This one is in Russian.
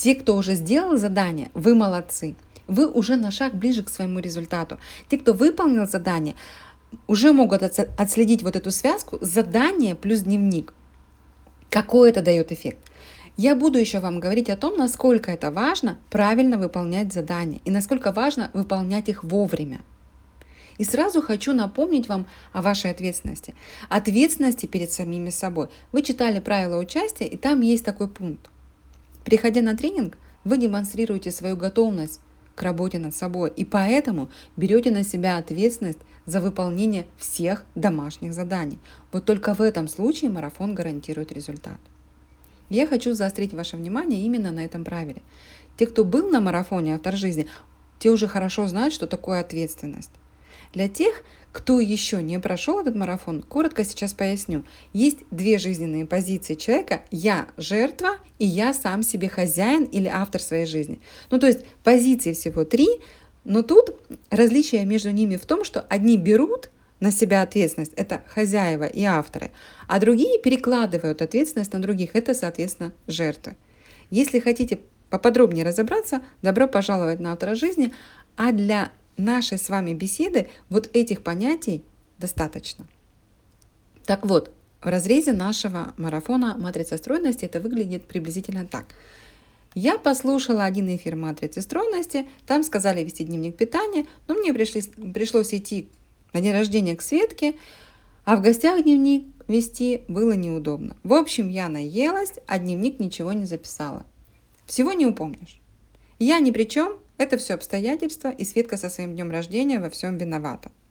Те, кто уже сделал задание, вы молодцы. Вы уже на шаг ближе к своему результату. Те, кто выполнил задание, уже могут отследить вот эту связку задание плюс дневник. Какой это дает эффект? Я буду еще вам говорить о том, насколько это важно правильно выполнять задания и насколько важно выполнять их вовремя. И сразу хочу напомнить вам о вашей ответственности. Ответственности перед самими собой. Вы читали правила участия, и там есть такой пункт. Приходя на тренинг, вы демонстрируете свою готовность к работе над собой, и поэтому берете на себя ответственность за выполнение всех домашних заданий. Вот только в этом случае марафон гарантирует результат. Я хочу заострить ваше внимание именно на этом правиле. Те, кто был на марафоне «Автор жизни», те уже хорошо знают, что такое ответственность. Для тех, кто еще не прошел этот марафон, коротко сейчас поясню. Есть две жизненные позиции человека: я жертва и я сам себе хозяин или автор своей жизни. То есть позиций всего три, но тут различие между ними в том, что одни берут на себя ответственность, это хозяева и авторы, а другие перекладывают ответственность на других, это, соответственно, жертвы. Если хотите поподробнее разобраться, добро пожаловать на «Автора жизни», а для нашей с вами беседы вот этих понятий достаточно. Так вот, в разрезе нашего марафона «Матрица стройности» это выглядит приблизительно так. Я послушала один эфир «Матрицы стройности», там сказали вести дневник питания, но мне пришлось идти на день рождения к Светке, а в гостях дневник вести было неудобно. В общем, я наелась, а дневник ничего не записала. Всего не упомнишь. Я ни при чем, это все обстоятельства, и Светка со своим днем рождения во всем виновата.